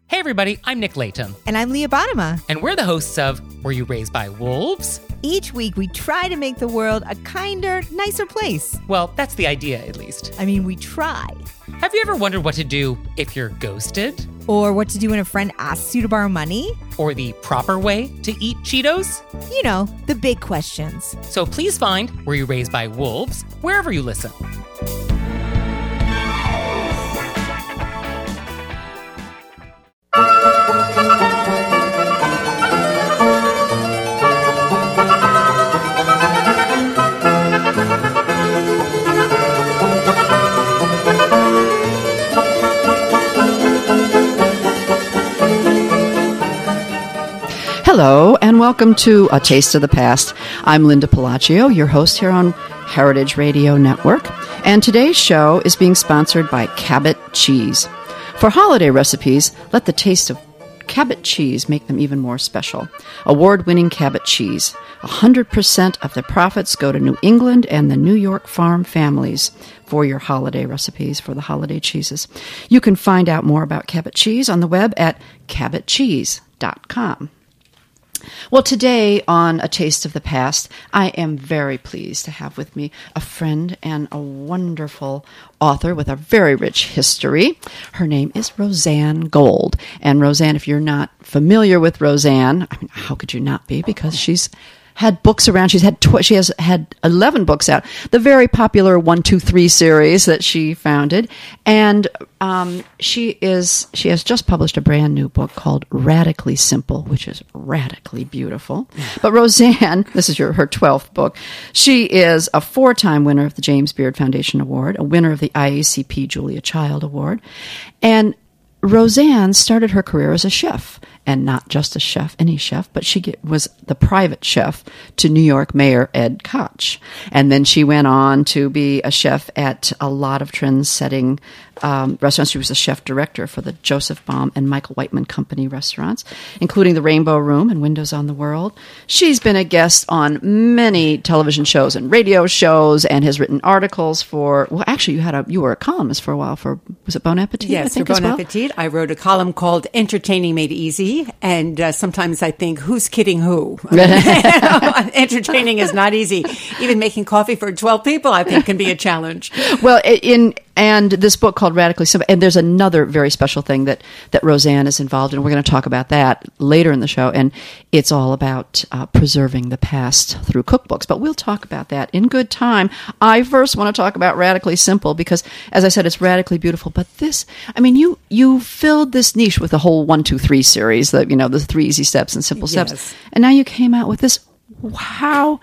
Hey everybody, I'm Nick Layton. And I'm Leah Bottima. And we're the hosts of Were You Raised by Wolves? Each week we try to make the world a kinder, nicer place. Well, that's the idea, at least. I mean, we try. Have you ever wondered what to do if you're ghosted? Or what to do when a friend asks you to borrow money? Or the proper way to eat Cheetos? You know, the big questions. So please find Were You Raised by Wolves wherever you listen. Hello, and welcome to A Taste of the Past. I'm Linda Palacio, your host here on Heritage Radio Network, and today's show is being sponsored by Cabot Cheese. For holiday recipes, let the taste of Cabot cheese make them even more special. Award-winning Cabot cheese. 100% of the profits go to New England and the New York farm families for your holiday recipes, for the holiday cheeses. You can find out more about Cabot cheese on the web at cabotcheese.com. Well, today on A Taste of the Past, I am very pleased to have with me a friend and a wonderful author with a very rich history. Her name is Roseanne Gold. And Roseanne, if you're not familiar with Roseanne, I mean, how could you not be? Because she's had books around. She has had 11 books out. The very popular 1, 2, 3 series that she founded, and she has just published a brand new book called Radically Simple, which is radically beautiful. But Roseanne, this is her 12th book. She is a 4-time winner of the James Beard Foundation Award, a winner of the IACP Julia Child Award, and Roseanne started her career as a chef, and not just a chef, any chef, but she was the private chef to New York Mayor Ed Koch. And then she went on to be a chef at a lot of trend-setting restaurants. She was a chef director for the Joseph Baum and Michael Whiteman Company restaurants, including the Rainbow Room and Windows on the World. She's been a guest on many television shows and radio shows, and has written articles for. Well, actually, you were a columnist for a while for, was it Bon Appetit? Yes, for Bon Appetit. I wrote a column called "Entertaining Made Easy," and sometimes I think, who's kidding who? Entertaining is not easy. Even making coffee for 12 people, I think, can be a challenge. Well, and this book called Radically Simple, and there's another very special thing that Roseanne is involved in. We're going to talk about that later in the show, and it's all about preserving the past through cookbooks. But we'll talk about that in good time. I first want to talk about Radically Simple because, as I said, it's radically beautiful. But this, I mean, you filled this niche with the whole 1, 2, 3 series, the 3 easy steps and simple steps, and now you came out with this. How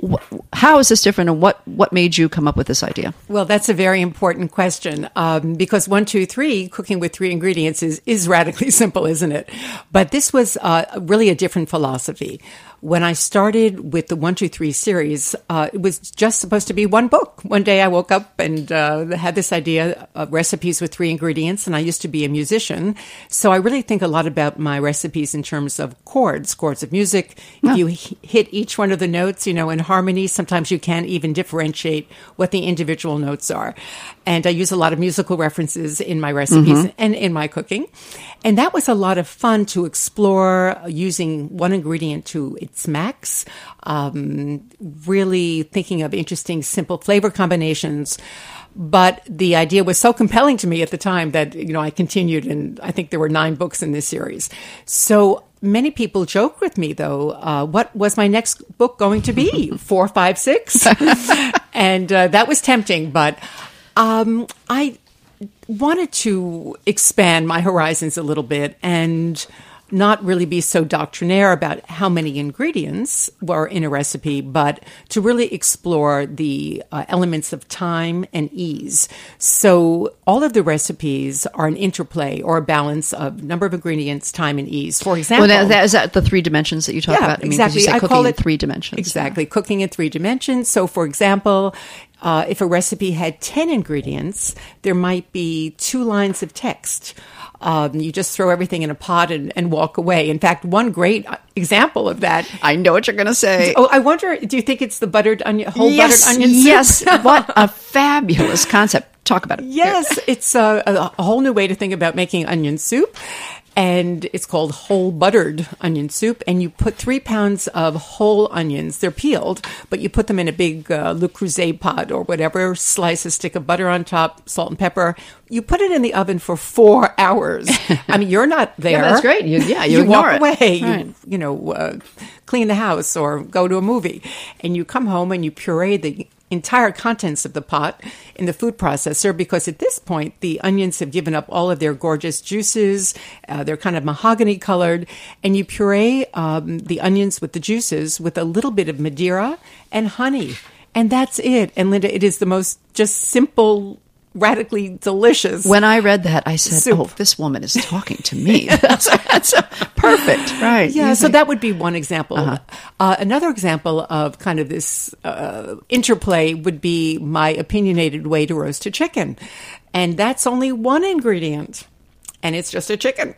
is this different, and what made you come up with this idea? Well, that's a very important question because 1, 2, 3, cooking with 3 ingredients is radically simple, isn't it? But this was really a different philosophy. When I started with the 1, 2, 3 series, it was just supposed to be one book. One day I woke up and had this idea of recipes with 3 ingredients, and I used to be a musician. So I really think a lot about my recipes in terms of chords of music. If you hit each one of the notes, in harmony, sometimes you can't even differentiate what the individual notes are. And I use a lot of musical references in my recipes and in my cooking. And that was a lot of fun to explore using one ingredient to its max, really thinking of interesting, simple flavor combinations. But the idea was so compelling to me at the time that, I continued, and I think there were 9 books in this series. So many people joke with me, though, what was my next book going to be? 4, 5, 6? And that was tempting, but I wanted to expand my horizons a little bit and not really be so doctrinaire about how many ingredients were in a recipe, but to really explore the elements of time and ease. So all of the recipes are an interplay or a balance of number of ingredients, time, and ease. For example... Well, is that the 3 dimensions that you talk about? Exactly. I call it 3 dimensions. Exactly. Cooking in 3 dimensions. So, for example... if a recipe had 10 ingredients, there might be 2 lines of text. You just throw everything in a pot and walk away. In fact, one great example of that. I know what you're going to say. Oh, I wonder, do you think it's the buttered onion, buttered onion soup? Yes. What a fabulous concept. Talk about it. Yes. It's a whole new way to think about making onion soup. And it's called whole buttered onion soup. And you put 3 pounds of whole onions. They're peeled, but you put them in a big Le Creuset pot or whatever, slice a stick of butter on top, salt and pepper. You put it in the oven for 4 hours. I mean, you're not there. Yeah, that's great. You you ignore walk it. away. Right. You clean the house or go to a movie. And you come home and you puree the entire contents of the pot in the food processor, because at this point the onions have given up all of their gorgeous juices. They're kind of mahogany colored, and you puree the onions with the juices with a little bit of Madeira and honey, and that's it. And Linda, it is the most just simple, radically delicious. When I read that, I said, soup. "Oh, this woman is talking to me." that's perfect, right? Yeah, so Easy. that would be one example. Another example of kind of this interplay would be my opinionated way to roast a chicken. And that's only one ingredient, and it's just a chicken.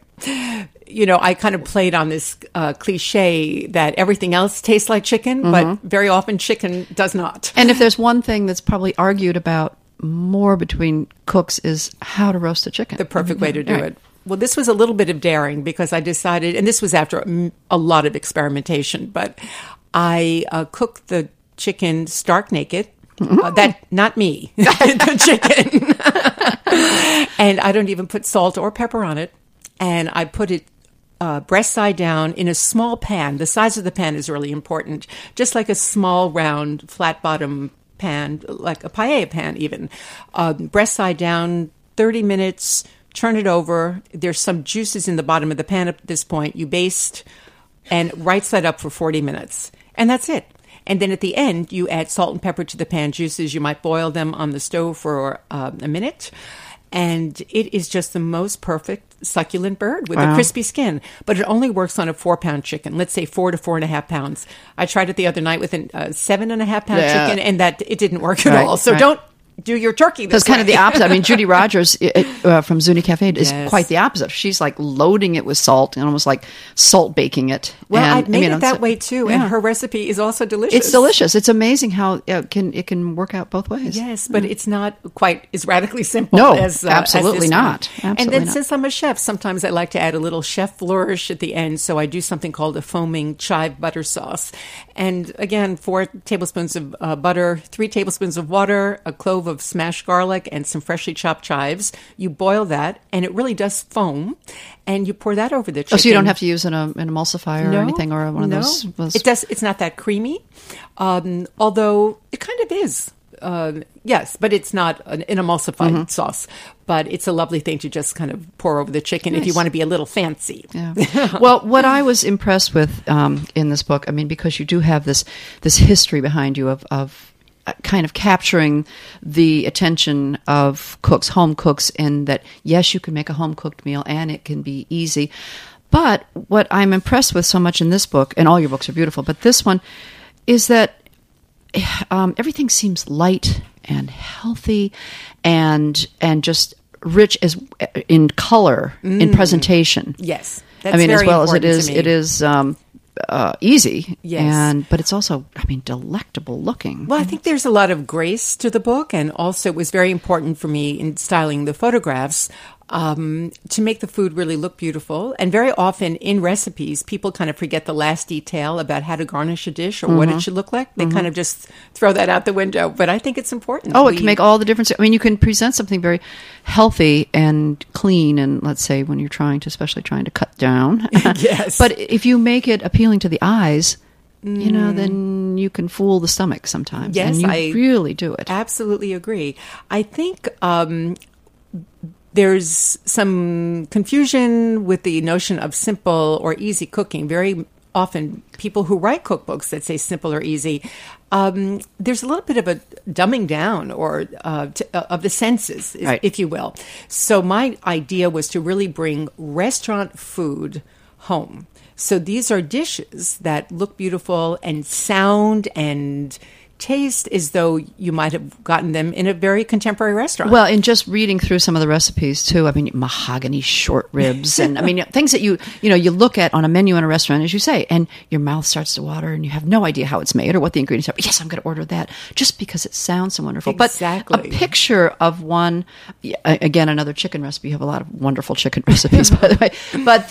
I kind of played on this cliche that everything else tastes like chicken, but very often chicken does not. And if there's one thing that's probably argued about more between cooks is how to roast a chicken. The perfect way to do Right. it. Well, this was a little bit of daring because I decided, and this was after a lot of experimentation, but I cooked the chicken stark naked. That not me, the chicken. And I don't even put salt or pepper on it. And I put it breast side down in a small pan. The size of the pan is really important. Just like a small, round, flat bottom pan, like a paella pan even. Breast side down, 30 minutes, turn it over. There's some juices in the bottom of the pan at this point. You baste and right side up for 40 minutes. And that's it. And then at the end, you add salt and pepper to the pan juices. You might boil them on the stove for a minute. And it is just the most perfect succulent bird with a crispy skin. But it only works on a 4-pound chicken. Let's say 4 to 4.5 pounds. I tried it the other night with a 7.5 pound chicken, and that it didn't work at all. So don't do your turkey this That's kind of way. the opposite. I mean, Judy Rogers from Zuni Cafe is Yes. quite the opposite. She's like loading it with salt and almost like salt baking it. Well, and, I've made it that it's- way too, and her recipe is also delicious. It's delicious. It's amazing how it can work out both ways. Yes, but it's not quite as radically simple No, as absolutely as this not. one. And Absolutely then not. since I'm a chef, sometimes I like to add a little chef flourish at the end. So I do something called a foaming chive butter sauce. And again, 4 tablespoons of butter, 3 tablespoons of water, a clove of smashed garlic, and some freshly chopped chives. You boil that, and it really does foam. And you pour that over the chicken. Oh, so you don't have to use an emulsifier or anything, or one of those. It does. It's not that creamy, although it kind of is. Yes, but it's not an emulsified sauce. But it's a lovely thing to just kind of pour over the chicken if you want to be a little fancy. Yeah. Well, what I was impressed with in this book, I mean, because you do have this history behind you of kind of capturing the attention of cooks, home cooks, in that, yes, you can make a home-cooked meal and it can be easy. But what I'm impressed with so much in this book, and all your books are beautiful, but this one, is that everything seems light and healthy and just rich as in color, in presentation. Yes, that's I mean, as very well as it important to is, me. easy. Yes. but it's also, I mean, delectable looking. Well, I think there's a lot of grace to the book, and also it was very important for me in styling the photographs to make the food really look beautiful. And very often in recipes, people kind of forget the last detail about how to garnish a dish or what it should look like. They kind of just throw that out the window. But I think it's important. Oh, it can make all the difference. I mean, you can present something very healthy and clean, and let's say when you're especially trying to cut down. Yes. But if you make it appealing to the eyes, then you can fool the stomach sometimes. Yes, and you I really do it. Absolutely agree. I think there's some confusion with the notion of simple or easy cooking. Very often people who write cookbooks that say simple or easy, there's a little bit of a dumbing down or of the senses, Right. if you will. So my idea was to really bring restaurant food home. So these are dishes that look beautiful and sound and taste as though you might have gotten them in a very contemporary restaurant. Well, in just reading through some of the recipes too, I mean, mahogany short ribs, and I mean, things that you look at on a menu in a restaurant, as you say, and your mouth starts to water, and you have no idea how it's made or what the ingredients are. But yes, I'm going to order that just because it sounds so wonderful. Exactly. But a picture of one, again, another chicken recipe. You have a lot of wonderful chicken recipes, by the way. But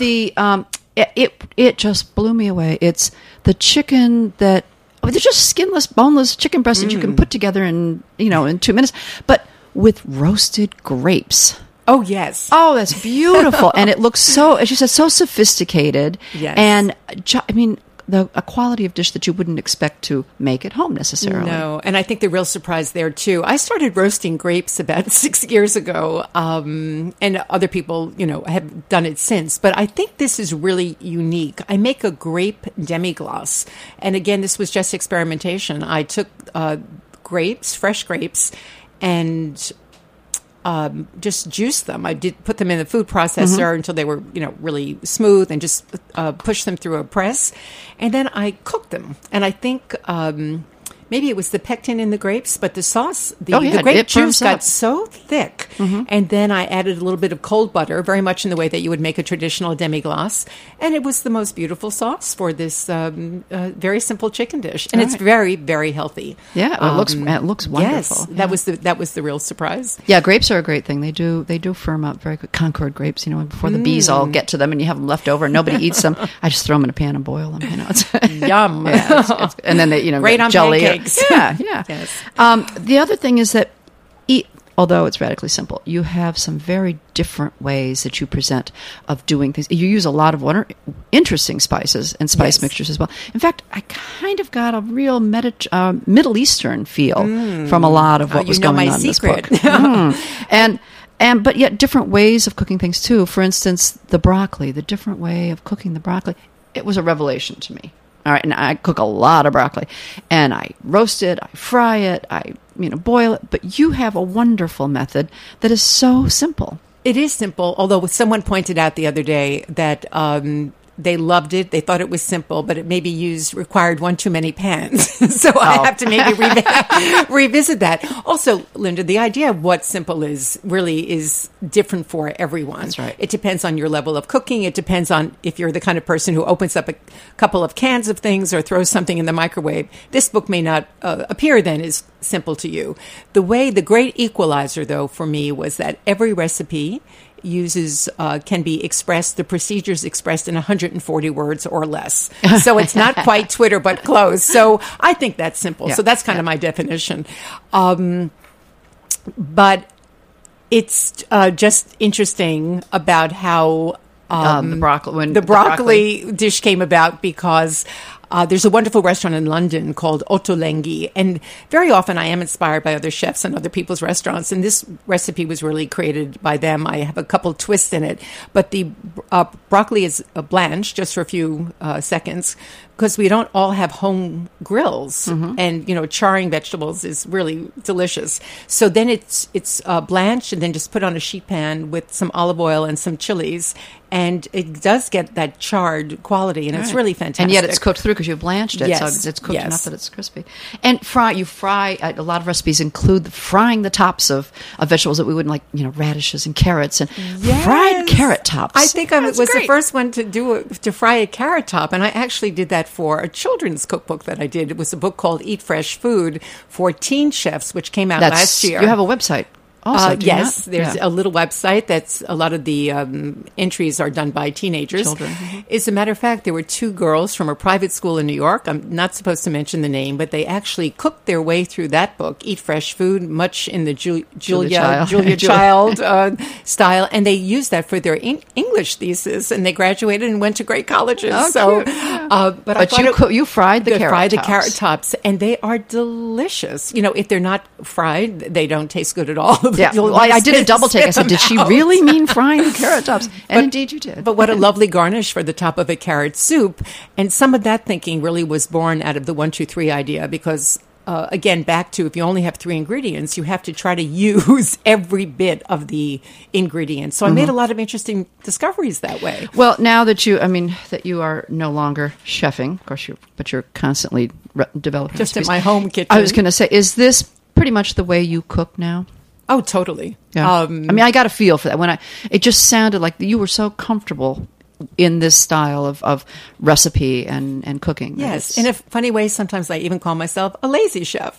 it just blew me away. It's the chicken that. They're just skinless, boneless chicken breasts that you can put together in 2 minutes, but with roasted grapes. Oh, yes. Oh, that's beautiful. And it looks so, as you said, so sophisticated. Yes. And, I mean, a quality of dish that you wouldn't expect to make at home necessarily. No, and I think the real surprise there, too. I started roasting grapes about 6 years ago, and other people, have done it since. But I think this is really unique. I make a grape demi-glace. And again, this was just experimentation. I took fresh grapes, and just juice them. I did put them in the food processor until they were, really smooth, and just push them through a press. And then I cooked them. And I think maybe it was the pectin in the grapes, but the sauce, the grape juice got so thick. And then I added a little bit of cold butter, very much in the way that you would make a traditional demi-glace. And it was the most beautiful sauce for this very simple chicken dish. And it's very, very healthy. Yeah, it looks wonderful. Yes, yeah. that was the real surprise. Yeah, grapes are a great thing. They do firm up very quick. Concord grapes, before the bees all get to them and you have them left over and nobody eats them. I just throw them in a pan and boil them. It's Yum. Yeah, and then they great on jelly. Pancakes. Yeah. Yes. The other thing is that, although it's radically simple, you have some very different ways that you present of doing things. You use a lot of interesting spices and spice mixtures as well. In fact, I kind of got a real Middle Eastern feel from a lot of what was going on in this book. But yet different ways of cooking things too. For instance, the different way of cooking the broccoli. It was a revelation to me. All right, and I cook a lot of broccoli, and I roast it, I fry it, I boil it. But you have a wonderful method that is so simple. It is simple, although someone pointed out the other day that they loved it. They thought it was simple, but it maybe required one too many pans. So I have to maybe revisit that. Also, Linda, the idea of what simple is really is different for everyone. That's right. It depends on your level of cooking. It depends on if you're the kind of person who opens up a couple of cans of things or throws something in the microwave. This book may not appear then as simple to you. The great equalizer, though, for me was that every recipe can be expressed, the procedures expressed in 140 words or less. So it's not quite Twitter, but close. So I think that's simple. Yeah. So that's kind of my definition. But it's just interesting about how the broccoli dish came about because there's a wonderful restaurant in London called Ottolenghi, and very often I am inspired by other chefs and other people's restaurants, and this recipe was really created by them. I have a couple twists in it, but the broccoli is blanched just for a few seconds because we don't all have home grills, and charring vegetables is really delicious. So then it's blanched and then just put on a sheet pan with some olive oil and some chilies, and it does get that charred quality, and it's really fantastic. And yet it's cooked through because you blanched it, yes. so it's cooked enough that it's crispy. And you fry. A lot of recipes include frying the tops of vegetables that we wouldn't like, radishes and carrots and fried carrot tops. I think I was the first one to fry a carrot top, and I actually did that for a children's cookbook that I did. It was a book called Eat Fresh Food for Teen Chefs, which came out last year. You have a website. Also, yes, there's a little website that's a lot of the entries are done by teenagers. Children. As a matter of fact, there were two girls from a private school in New York. I'm not supposed to mention the name, but they actually cooked their way through that book, Eat Fresh Food, much in the Julia Child style, and they used that for their English thesis, and they graduated and went to great colleges. You fried the carrot tops, and they are delicious. If they're not fried, they don't taste good at all. Yeah, I did a double take. I said, did she really mean frying the carrot tops? And indeed you did. But what a lovely garnish for the top of a carrot soup. And some of that thinking really was born out of the 1, 2, 3 idea because again, back to if you only have 3 ingredients, you have to try to use every bit of the ingredients. So I made a lot of interesting discoveries that way. Well, now that you are no longer chefing, of course, but you're constantly developing Just in recipes. my home kitchen. I was going to say, is this pretty much the way you cook now? Oh, totally. Yeah. I mean, I got a feel for that. It just sounded like you were so comfortable in this style of recipe and cooking. Yes. In a funny way, sometimes I even call myself a lazy chef.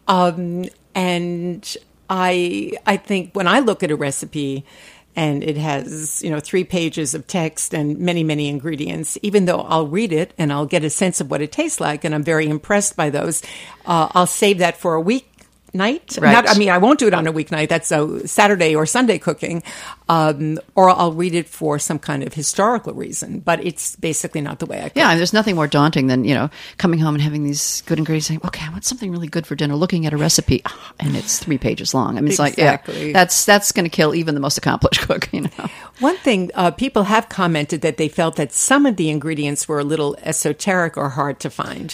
And I think when I look at a recipe and it has, 3 pages of text and many, many ingredients, even though I'll read it and I'll get a sense of what it tastes like, and I'm very impressed by those, I'll save that for a weeknight. Right. I won't do it on a weeknight. That's a Saturday or Sunday cooking. Or I'll read it for some kind of historical reason. But it's basically not the way I cook. Yeah, and there's nothing more daunting than, coming home and having these good ingredients, saying, okay, I want something really good for dinner, looking at a recipe, and it's 3 pages long. I mean, it's exactly. that's going to kill even the most accomplished cook, One thing, people have commented that they felt that some of the ingredients were a little esoteric or hard to find.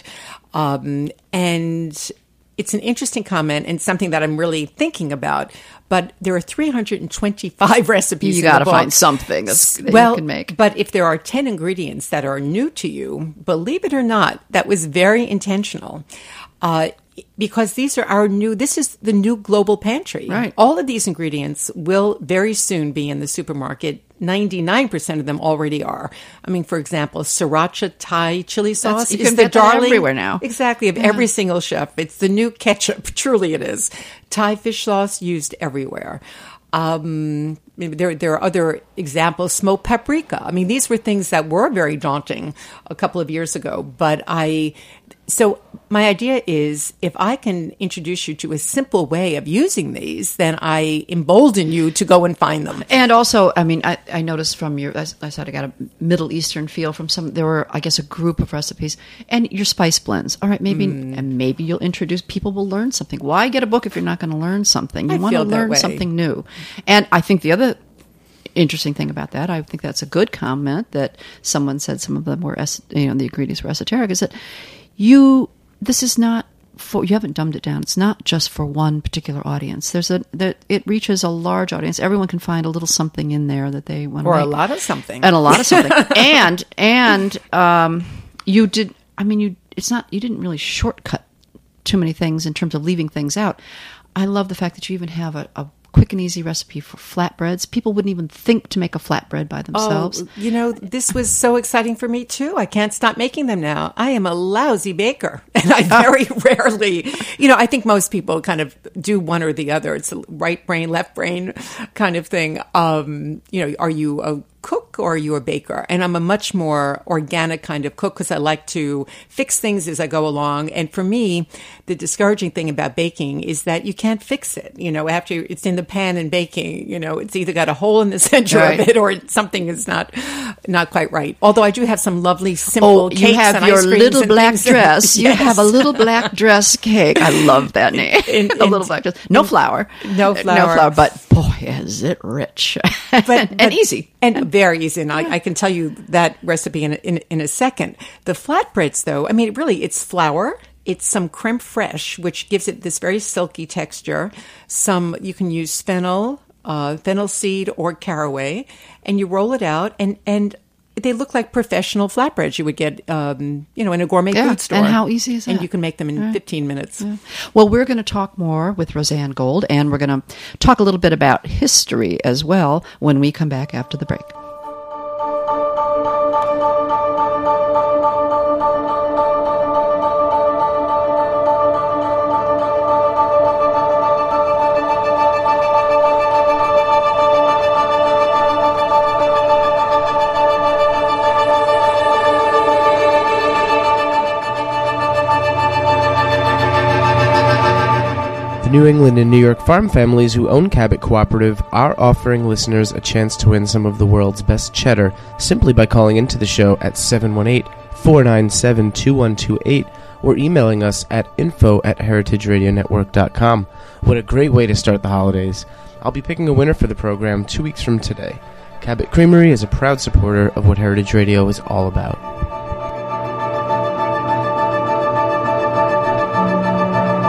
And it's an interesting comment and something that I'm really thinking about. But there are 325 recipes. You got to find something that you can make. But if there are 10 ingredients that are new to you, believe it or not, that was very intentional. Because these are this is the new global pantry. Right. All of these ingredients will very soon be in the supermarket. 99% of them already are. I mean, for example, sriracha Thai chili sauce is the darling everywhere now. Exactly, of every single chef. It's the new ketchup. Truly it is. Thai fish sauce used everywhere. There are other examples. Smoked paprika. I mean, these were things that were very daunting a couple of years ago. So my idea is if I can introduce you to a simple way of using these, then I embolden you to go and find them. And also, I mean, I noticed from I said I got a Middle Eastern feel from there were, I guess, a group of recipes and your spice blends. All right, maybe you'll introduce, people will learn something. Why get a book if you're not going to learn something? You want to learn something new. And I think the other interesting thing about that, I think that's a good comment that someone said some of them were, the ingredients were esoteric, is that this is not you haven't dumbed it down. It's not just for one particular audience. It reaches a large audience. Everyone can find a little something in there that they want to make. Or a lot of something. And a lot of something. and you didn't really shortcut too many things in terms of leaving things out. I love the fact that you even have a quick and easy recipe for flatbreads. People wouldn't even think to make a flatbread by themselves. This was so exciting for me too. I can't stop making them now. I am a lousy baker, and I very rarely, I think most people kind of do one or the other. It's a right brain, left brain kind of thing. Are you a cook or are you a baker? And I'm a much more organic kind of cook because I like to fix things as I go along. And for me, the discouraging thing about baking is that you can't fix it. After it's in the pan and baking, it's either got a hole in the center of it or something is not quite right. Although I do have some lovely simple cakes you have and your ice creams little and black things. dress. You Yes. have a little black dress cake. I love that name. A little black dress. No flour. No flour. But boy, is it rich. and easy. And very easy. And I can tell you that recipe in a second. The flatbreads, though, I mean, really, it's flour. It's some creme fraiche, which gives it this very silky texture. You can use fennel seed or caraway, and you roll it out, and they look like professional flatbreads you would get, in a gourmet food store. And how easy is that? And you can make them in 15 minutes. Yeah. Well, we're going to talk more with Roseanne Gold, and we're going to talk a little bit about history as well when we come back after the break. New England and New York farm families who own Cabot Cooperative are offering listeners a chance to win some of the world's best cheddar simply by calling into the show at 718-497-2128 or emailing us at info@heritageradionetwork.com. What a great way to start the holidays. I'll be picking a winner for the program 2 weeks from today. Cabot Creamery is a proud supporter of what Heritage Radio is all about.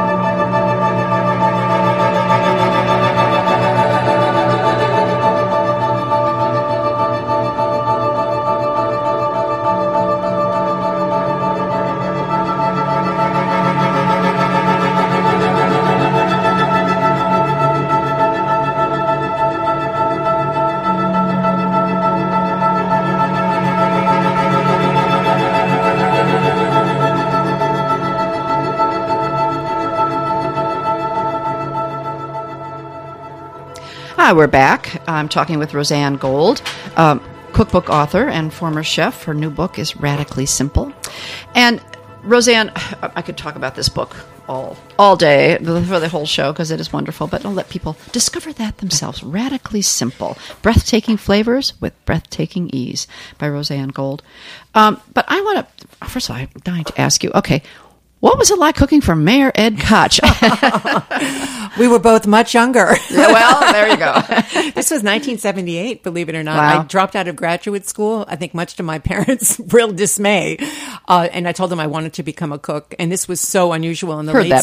Hi, we're back. I'm talking with Roseanne Gold, cookbook author and former chef. Her new book is Radically Simple. And Roseanne, I could talk about this book all day for the whole show because it is wonderful, but I'll let people discover that themselves. Radically Simple, Breathtaking Flavors with Breathtaking Ease by Roseanne Gold. But I want to, first of all, I'm dying to ask you, okay, what was it like cooking for Mayor Ed Koch? We were both much younger. Well, there you go. This was 1978, believe it or not. Wow. I dropped out of graduate school, I think much to my parents' real dismay. And I told them I wanted to become a cook. And this was so unusual in the late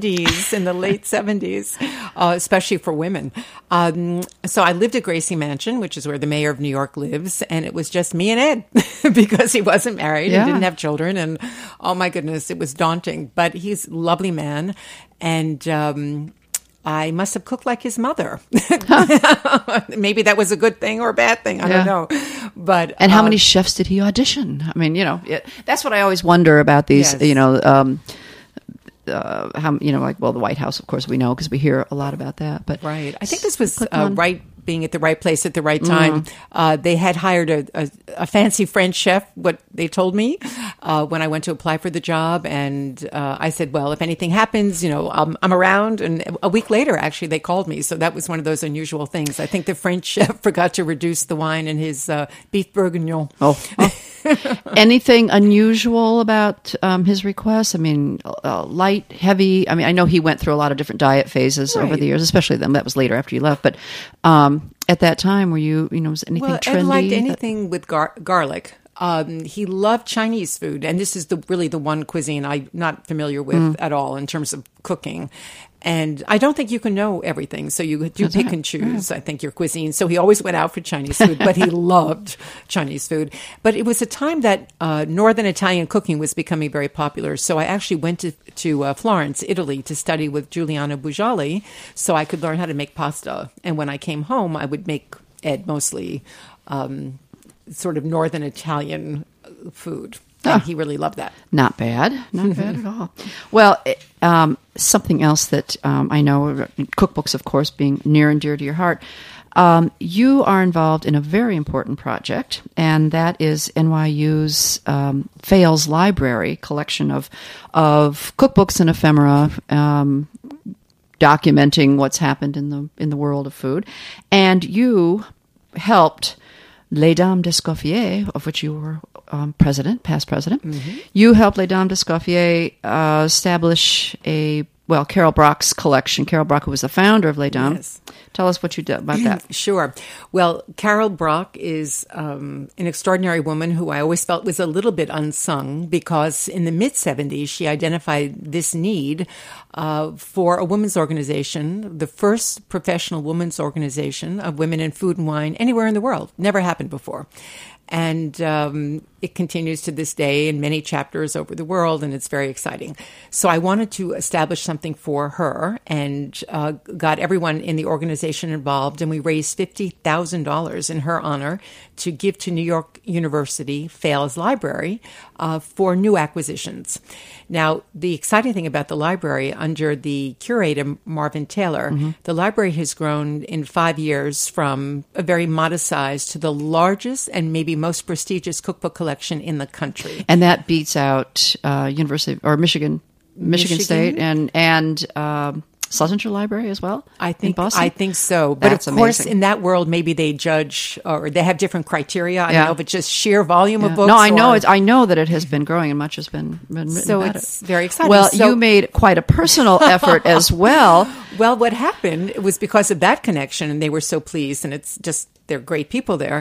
70s, especially for women. So I lived at Gracie Mansion, which is where the mayor of New York lives. And it was just me and Ed because he wasn't married and didn't have children. And oh my goodness, it was daunting. But he's a lovely man. And I must have cooked like his mother. Maybe that was a good thing or a bad thing. I don't know. But and how many chefs did he audition? I mean, that's what I always wonder about these. Yes. The White House, of course, we know because we hear a lot about that. But right, I think this was right. Being at the right place at the right time. They had hired a fancy French chef, what they told me, when I went to apply for the job. And I said, well, if anything happens, I'm around. And a week later, actually, they called me. So that was one of those unusual things. I think the French chef forgot to reduce the wine in his beef bourguignon. Anything unusual about his requests? I mean, light, heavy. I mean, I know he went through a lot of different diet phases over the years, especially them. That was later after you left. But at that time, were you, was anything trendy? Ed liked anything with garlic. He loved Chinese food, and this is really the one cuisine I'm not familiar with at all in terms of cooking. And I don't think you can know everything, so you do pick and choose, I think, your cuisine. So he always went out for Chinese food, but he loved Chinese food. But it was a time that Northern Italian cooking was becoming very popular. So I actually went to Florence, Italy, to study with Giuliano Bugiali so I could learn how to make pasta. And when I came home, I would make Ed mostly sort of Northern Italian food. And he really loved that. Not bad at all. Well, something else that I know, cookbooks, of course, being near and dear to your heart, you are involved in a very important project, and that is NYU's Fales Library collection of cookbooks and ephemera, documenting what's happened in the world of food. And you helped Les Dames d'Escoffier, of which you were past president. Mm-hmm. You helped Les Dames d'Escoffier establish Carol Brock's collection. Carol Brock, who was the founder of Les Dames. Yes. Tell us what you did about that. Sure. Well, Carol Brock is an extraordinary woman who I always felt was a little bit unsung because in the mid-'70s, she identified this need for a women's organization, the first professional women's organization of women in food and wine anywhere in the world. Never happened before. And it continues to this day in many chapters over the world, and it's very exciting. So I wanted to establish something for her and got everyone in the organization involved, and we raised $50,000 in her honor to give to New York University Fales Library for new acquisitions. Now, the exciting thing about the library, under the curator, Marvin Taylor, the library has grown in 5 years from a very modest size to the largest and maybe most prestigious cookbook collection in the country. And that beats out University or Michigan State and Schlesinger Library as well. I think in Boston? I think so. But That's of course, amazing. in that world, maybe they judge or they have different criteria. I don't know if it's just sheer volume of books. No, I know I know that it has been growing and much has been written so about it's it. very exciting. Well, you made quite a personal effort as well. Well, what happened, it was because of that connection, and they were so pleased, and it's just, they're great people there.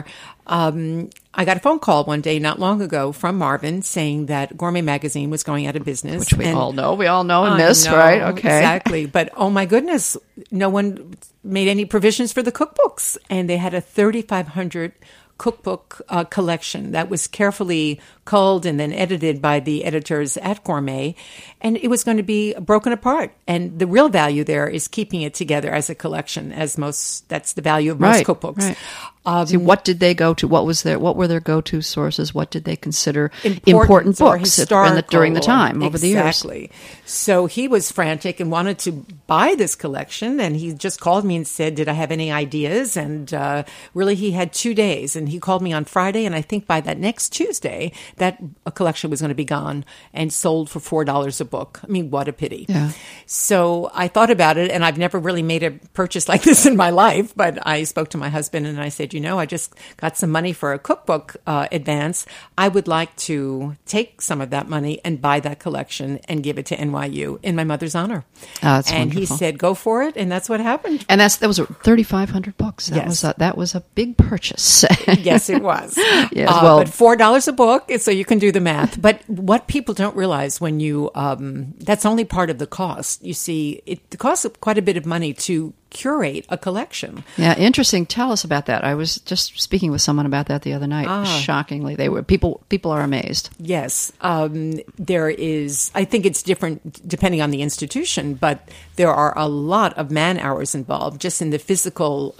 I got a phone call one day not long ago from Marvin saying that Gourmet Magazine was going out of business. Which we all know and miss, right? Okay. Exactly. But oh my goodness, no one made any provisions for the cookbooks. And they had a 3,500 cookbook collection that was carefully culled and then edited by the editors at Gourmet. And it was going to be broken apart. And the real value there is keeping it together as a collection, that's the value of most cookbooks. Right. See, what did they go to? What were their go-to sources? What did they consider important books during the time over the years? Exactly. So he was frantic and wanted to buy this collection, and he just called me and said, did I have any ideas? And really, he had 2 days, and he called me on Friday, and I think by that next Tuesday, that collection was going to be gone and sold for $4 a book. I mean, what a pity. Yeah. So I thought about it, and I've never really made a purchase like this in my life, but I spoke to my husband, and I said, I just got some money for a cookbook advance. I would like to take some of that money and buy that collection and give it to NYU in my mother's honor. That's and wonderful. He said, go for it. And that's what happened. And that was 3,500 books. That was a big purchase. Yes, it was. Yes, well, but $4 a book, so you can do the math. But what people don't realize when you, that's only part of the cost. You see, it costs quite a bit of money to curate a collection. Yeah, interesting. Tell us about that. I was just speaking with someone about that the other night. Shockingly, people are amazed. Yes, there is. I think it's different depending on the institution, but there are a lot of man hours involved just in the physical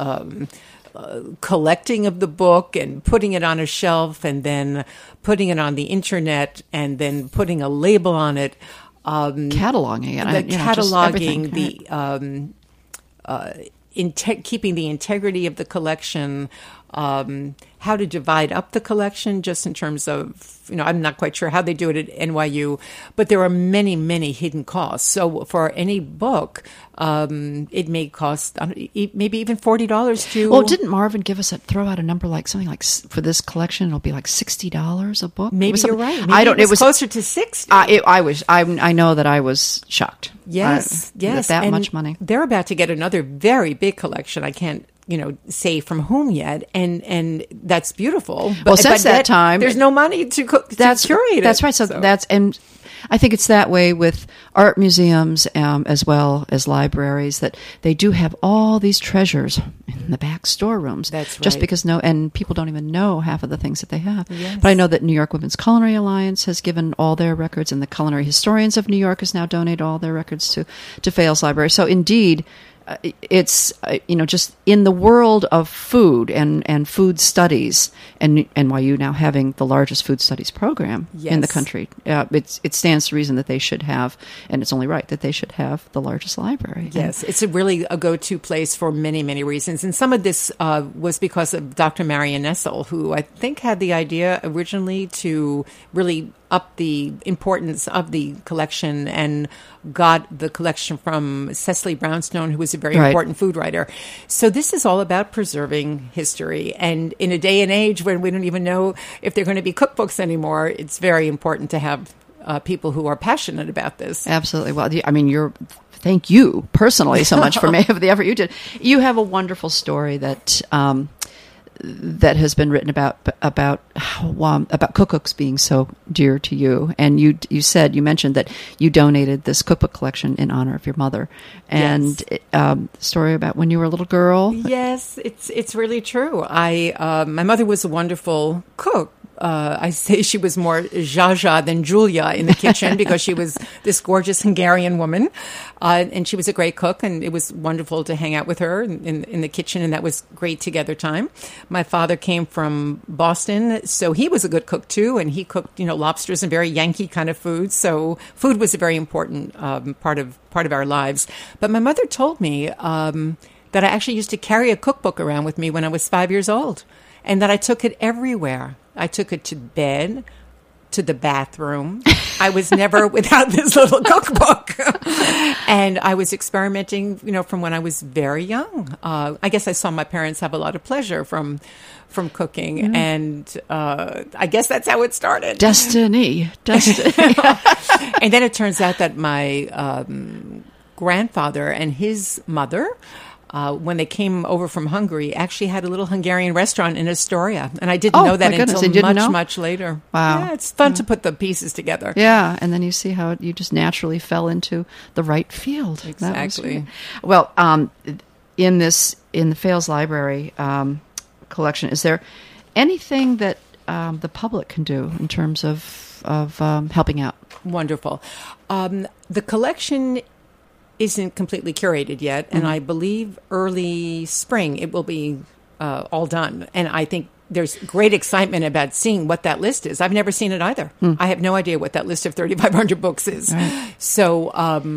collecting of the book and putting it on a shelf and then putting it on the internet and then putting a label on it. Cataloging it. Cataloging, keeping the integrity of the collection, how to divide up the collection just in terms of, I'm not quite sure how they do it at NYU, but there are many, many hidden costs. So for any book, it may cost maybe even $40 to... Well, didn't Marvin throw out a number like something like, for this collection, it'll be like $60 a book? Maybe you're right. Maybe it was closer to $60. I know that I was shocked. Yes. That much money. They're about to get another very big collection. I can't say from whom yet, and that's beautiful. But since that time, there's no money to curate it. That's right. So and I think it's that way with art museums as well as libraries, that they do have all these treasures in the back storerooms. That's right. Just because and people don't even know half of the things that they have. Yes. But I know that New York Women's Culinary Alliance has given all their records, and the Culinary Historians of New York has now donated all their records to Fales Library. So indeed, it's just in the world of food and food studies, and NYU now having the largest food studies program in the country, it stands to reason that they should have, and it's only right that they should have, the largest library. Yes, it's really a go-to place for many, many reasons, and some of this was because of Dr. Marion Nessel, who I think had the idea originally to really up the importance of the collection and got the collection from Cecily Brownstone, who was a very important food writer. So this is all about preserving history. And in a day and age when we don't even know if they're going to be cookbooks anymore, it's very important to have people who are passionate about this. Absolutely. Well, I mean, thank you personally so much for the effort you did. You have a wonderful story that has been written about cookbooks being so dear to you, and you mentioned that you donated this cookbook collection in honor of your mother, and story about when you were a little girl. Yes, it's really true. My mother was a wonderful cook. I say she was more Zsa than Julia in the kitchen because she was this gorgeous Hungarian woman, and she was a great cook, and it was wonderful to hang out with her in the kitchen, and that was great together time. My father came from Boston, so he was a good cook too, and he cooked lobsters and very Yankee kind of food. So food was a very important part of our lives. But my mother told me that I actually used to carry a cookbook around with me when I was 5 years old, and that I took it everywhere. I took it to bed, to the bathroom. I was never without this little cookbook. And I was experimenting, from when I was very young. I guess I saw my parents have a lot of pleasure from cooking. And I guess that's how it started. Destiny. And then it turns out that my grandfather and his mother, when they came over from Hungary, actually had a little Hungarian restaurant in Astoria. And I didn't know that until much later. Wow. Yeah, it's fun to put the pieces together. Yeah, and then you see how you just naturally fell into the right field. Exactly. Well, in the Fales Library collection, is there anything that the public can do in terms of helping out? Wonderful. The collection isn't completely curated yet, and I believe early spring it will be all done. And I think there's great excitement about seeing what that list is. I've never seen it either. I have no idea what that list of 3,500 books is. Right. So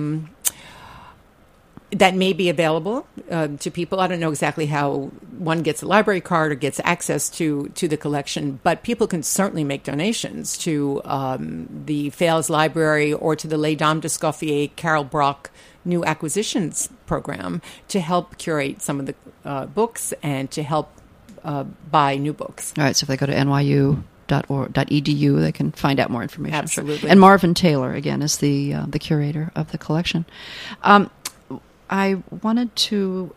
that may be available to people. I don't know exactly how one gets a library card or gets access to the collection, but people can certainly make donations to the Fales Library or to the Les Dames d'Escoffier Carol Brock New Acquisitions Program to help curate some of the books and to help buy new books. All right, so if they go to nyu.edu, they can find out more information. Absolutely. Sure. And Marvin Taylor, again, is the curator of the collection. I wanted to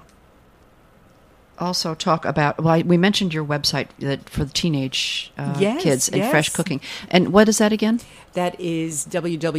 also talk about, we mentioned your website that for the teenage kids and fresh cooking. And what is that again? That is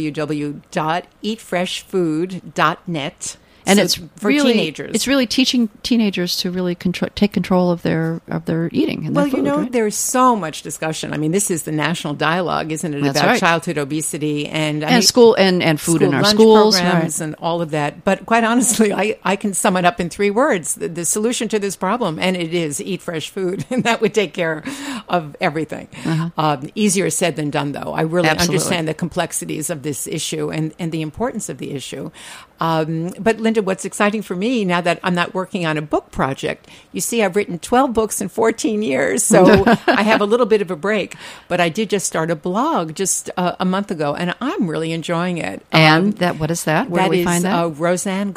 www.eatfreshfood.net. And So it's for really, teenagers. It's really teaching teenagers to really take control of their eating and their food, right? There's so much discussion. I mean, this is the national dialogue, isn't it, That's about right. childhood obesity and School and food in our lunch schools, programs right. and all of that. But quite honestly, I can sum it up in 3 words: the solution to this problem, and it is eat fresh food, and that would take care of everything. Easier said than done, though. I really Absolutely. understand the complexities of this issue and the importance of the issue. But Linda, what's exciting for me now that I'm not working on a book project, you see, I've written 12 books in 14 years, so I have a little bit of a break. But I did just start a blog just a month ago, and I'm really enjoying it. And what is that? Where do we find that? That is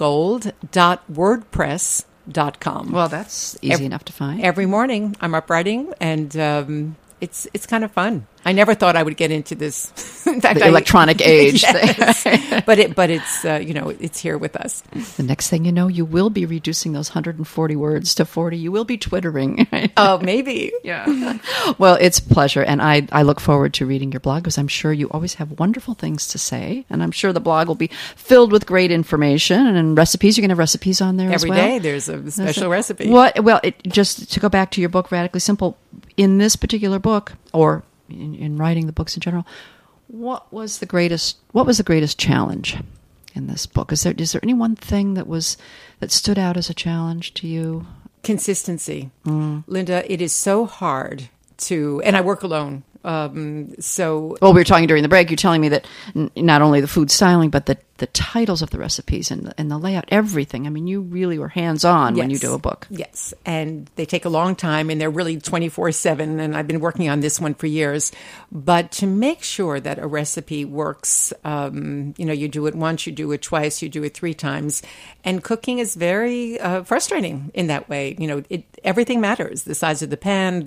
roseannegold.wordpress.com. Well, that's easy enough to find. Every morning I'm up writing, and it's kind of fun. I never thought I would get into this. In fact, The electronic age. Yes. but it's it's here with us. The next thing you know, you will be reducing those 140 words to 40. You will be twittering. Oh, maybe. Yeah. Well, it's a pleasure, and I look forward to reading your blog because I'm sure you always have wonderful things to say, and I'm sure the blog will be filled with great information and recipes. You're going to have recipes on there Every as well? day there's a special recipe. What? Well, just to go back to your book, Radically Simple, in this particular book, or in writing the books in general, what was the greatest challenge in this book? Is there any one thing that stood out as a challenge to you? Consistency. Linda, it is so hard and I work alone. Well, we were talking during the break. You're telling me that not only the food styling, but the titles of the recipes and the layout, everything. I mean, you really were hands-on when you do a book. Yes, and they take a long time, and they're really 24/7, and I've been working on this one for years. But to make sure that a recipe works, you do it once, you do it twice, you do it 3 times. And cooking is very frustrating in that way. Everything matters. The size of the pan,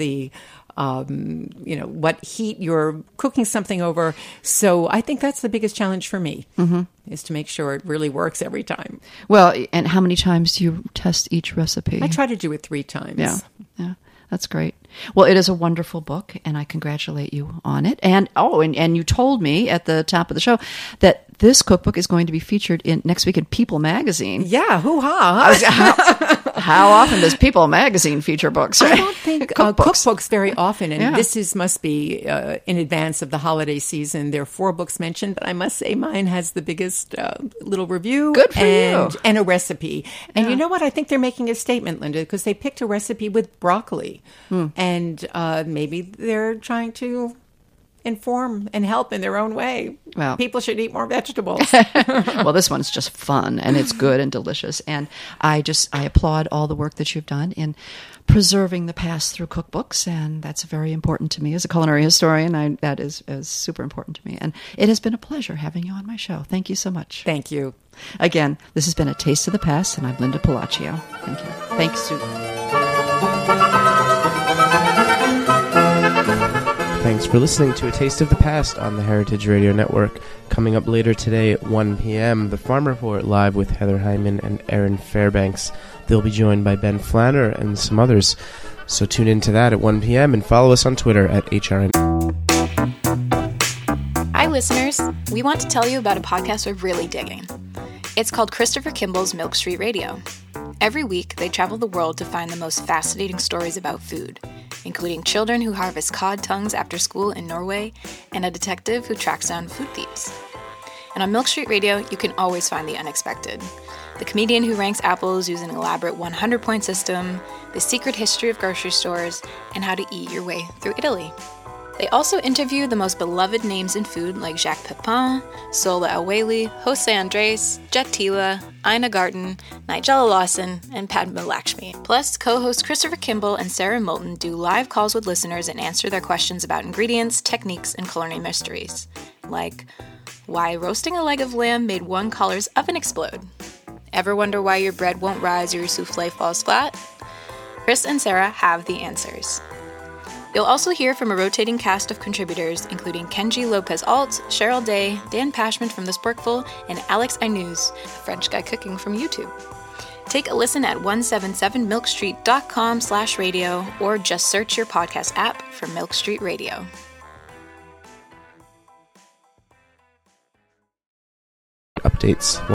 what heat you're cooking something over. So I think that's the biggest challenge for me, is to make sure it really works every time. Well, and how many times do you test each recipe? I try to do it 3 times. Yeah, that's great. Well, it is a wonderful book, and I congratulate you on it. And you told me at the top of the show that this cookbook is going to be featured next week in People Magazine. Yeah, hoo-ha. How often does People Magazine feature books? Right? I don't think cookbooks very often, and this must be in advance of the holiday season. There are 4 books mentioned, but I must say mine has the biggest little review. Good for you. And a recipe. And you know what? I think they're making a statement, Linda, because they picked a recipe with broccoli, and maybe they're trying to inform and help in their own way. Well, people should eat more vegetables. Well, this one's just fun, and it's good and delicious. And I applaud all the work that you've done in preserving the past through cookbooks, and that's very important to me as a culinary historian. That is super important to me. And it has been a pleasure having you on my show. Thank you so much. Thank you. Again, this has been A Taste of the Past, and I'm Linda Pelaccio. Thank you. Thanks, Sue. Thanks for listening to A Taste of the Past on the Heritage Radio Network. Coming up later today at 1 p.m., The Farm Report live with Heather Hyman and Erin Fairbanks. They'll be joined by Ben Flanner and some others. So tune in to that at 1 p.m. and follow us on Twitter at HRN. Hi, listeners. We want to tell you about a podcast we're really digging. It's called Christopher Kimball's Milk Street Radio. Every week, they travel the world to find the most fascinating stories about food, including children who harvest cod tongues after school in Norway and a detective who tracks down food thieves. And on Milk Street Radio, you can always find the unexpected. The comedian who ranks apples using an elaborate 100-point system, the secret history of grocery stores, and how to eat your way through Italy. They also interview the most beloved names in food like Jacques Pepin, Sola El-Waylly, Jose Andres, Jet Tila, Ina Garten, Nigella Lawson, and Padma Lakshmi. Plus, co-hosts Christopher Kimball and Sarah Moulton do live calls with listeners and answer their questions about ingredients, techniques, and culinary mysteries. Like, why roasting a leg of lamb made one caller's oven explode? Ever wonder why your bread won't rise or your souffle falls flat? Chris and Sarah have the answers. You'll also hear from a rotating cast of contributors, including Kenji Lopez-Alt, Cheryl Day, Dan Pashman from The Sporkful, and Alex Ainuz, a French guy cooking from YouTube. Take a listen at 177milkstreet.com/radio or just search your podcast app for Milk Street Radio. Updates.